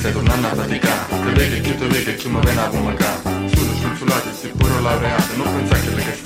stai tornando a faticare. Te vedi che tu mi vieni a pomacare. Sul sulate, sei pure laureato, non pensare che le che